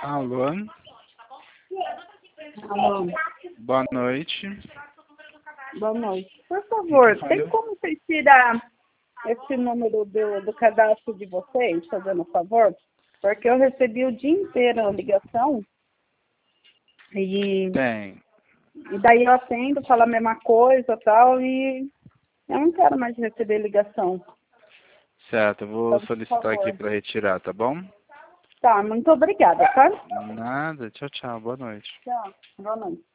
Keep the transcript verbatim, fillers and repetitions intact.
Alô? Alô, Boa noite. boa noite. Por favor, Quem tem fala? como vocês tirar esse número do, do cadastro de vocês, fazendo um favor? Porque eu recebi o dia inteiro a ligação e, Tem. e daí eu atendo, falo a mesma coisa e tal, e eu não quero mais receber ligação. Certo, eu vou Então, por solicitar aqui favor. para retirar, tá bom? Tá, muito obrigada, tá? Nada. Tchau, tchau. Boa noite. Tchau, boa noite.